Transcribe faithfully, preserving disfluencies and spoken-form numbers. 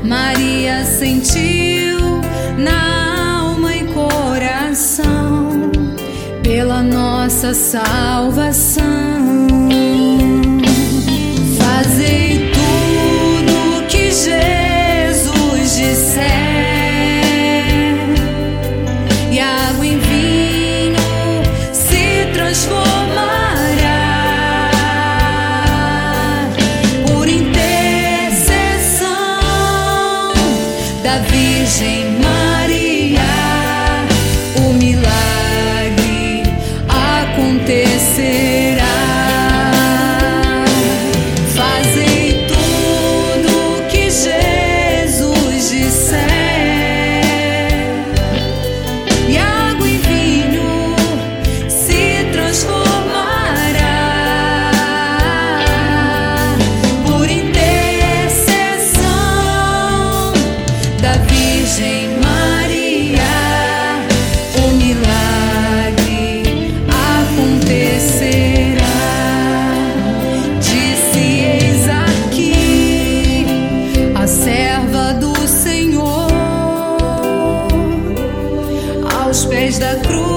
Maria sentiu na alma e coração pela nossa salvação. Fazei tudo que Jesus disser, e a água em vinho se transformará por intercessão da Virgem Maria. O milagre acontecerá. Fazei tudo que Jesus disser, e a água em vinho se transformará por intercessão da Virgem Maria. O milagre acontecerá. Disse: eis aqui a serva do Senhor, aos pés da cruz